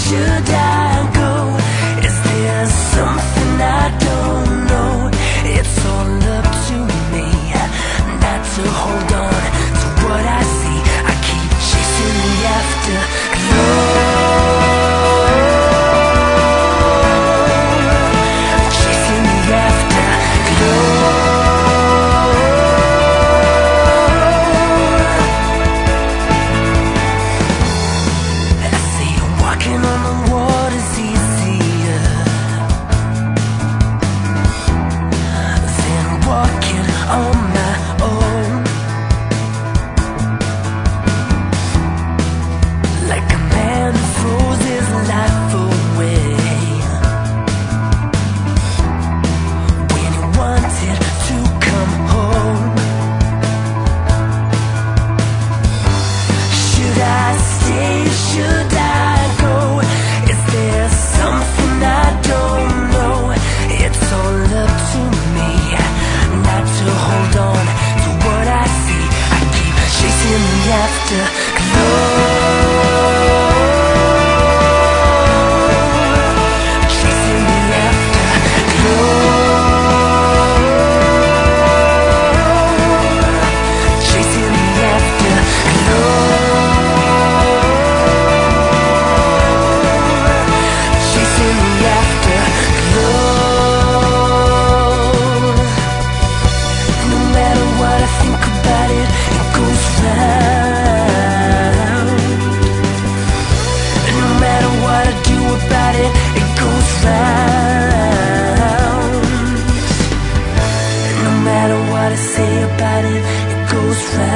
should I go? Is there something I don't know? It's all up to me not to hold on to what I see. I keep chasing the afterglow. Chasing the afterglow. I see you walking on the water's easier than walking on my own. Like a man who throws his life away when he wanted to come home. Should I stay? Should I go? Is there something I don't know? It's all up to me not to hold on to what I see. I keep chasing the afterglow. Chasing the afterglow. Chasing the afterglow. Chasing the afterglow. No matter what I think about it, it goes round. No matter what I do about it, it goes round. No matter what I say about it, it goes round.